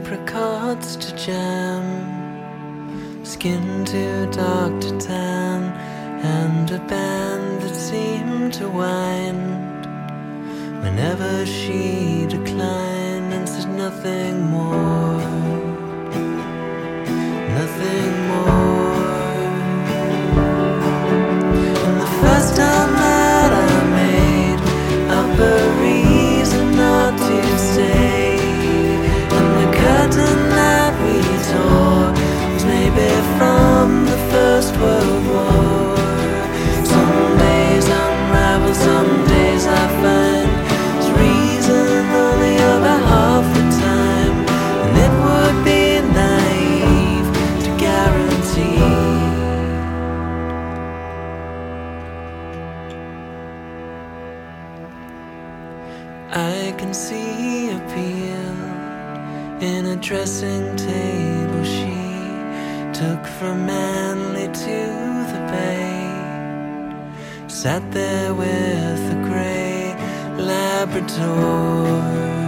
apricots to jam, skin too dark to tan, and a band that seemed to wind whenever she declined and said nothing more, nothing more. And the first time that I made up a reason not to stay, and the curtain that we tore was maybe from the First World War. Some days unravel, some days I find there's reason on the other half the time, and it would be naive to guarantee. I can see appeal in a dressing table she took from Manly to the Bay, sat there with a grey Labrador.